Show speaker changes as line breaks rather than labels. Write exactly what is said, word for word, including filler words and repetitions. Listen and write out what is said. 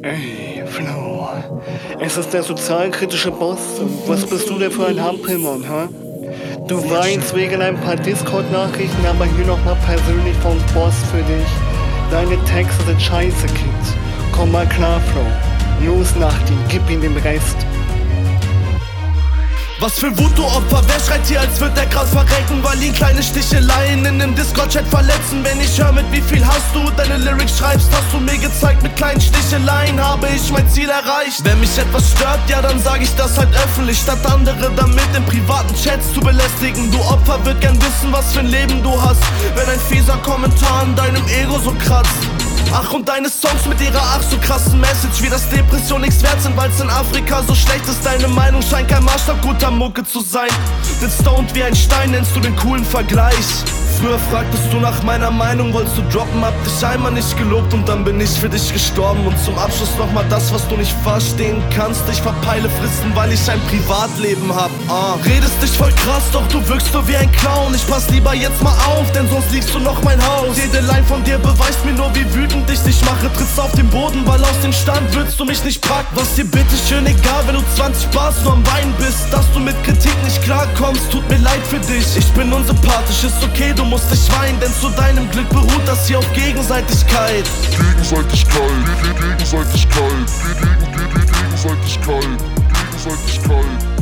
Ey, Flo, es ist der sozialkritische Boss. Und was bist du denn für ein Hampelmann, hä? Du weinst wegen ein paar Discord-Nachrichten, aber hier nochmal persönlich vom Boss für dich. Deine Texte sind scheiße, Kids. Komm mal klar, Flo. Los nach dir, gib ihm den Rest.
Was für Wut, du Opfer, wer schreit hier, als würd der grad verrecken, weil ihn kleine Sticheleien in dem Discord-Chat verletzen. Wenn ich hör, mit wie viel hast du deine Lyrics schreibst, hast du mir gezeigt, mit kleinen Sticheleien habe ich mein Ziel erreicht. Wenn mich etwas stört, ja dann sag ich das halt öffentlich, statt andere damit in privaten Chats zu belästigen. Du Opfer, würd gern wissen, was für ein Leben du hast, wenn ein fieser Kommentar an deinem Ego so kratzt. Ach, und deine Songs mit ihrer ach so krassen Message, wie das Depression nichts wert sind, weil's in Afrika so schlecht ist. Deine Meinung scheint kein Maßstab guter Mucke zu sein. Denn stoned wie ein Stein nennst du den coolen Vergleich. Früher fragtest du nach meiner Meinung, wolltest du droppen, hab dich einmal nicht gelobt und dann bin ich für dich gestorben. Und zum Abschluss nochmal das, was du nicht verstehen kannst. Ich verpeile Fristen, weil ich ein Privatleben hab. Ah. Redest dich voll krass, doch du wirkst nur wie ein Clown. Ich pass lieber jetzt mal auf, denn sonst liegst du noch mein Haus. Jede Line von dir beweist mir nur, wie wütend ich dich mache. Trittst auf den Boden, weil aus dem Stand würdest du mich nicht packen. Was dir bitteschön egal, wenn du zwanzig Bars nur am Weinen bist. Dass du mit Kritik nicht klarkommst, tut mir leid für dich. Ich bin unsympathisch, ist okay, du musst nicht weinen, denn zu deinem Glück beruht das hier auf Gegenseitigkeit.
Gegenseitigkeit, Gegenseitigkeit, Gegenseitigkeit, Gegenseitigkeit, Gegenseitigkeit.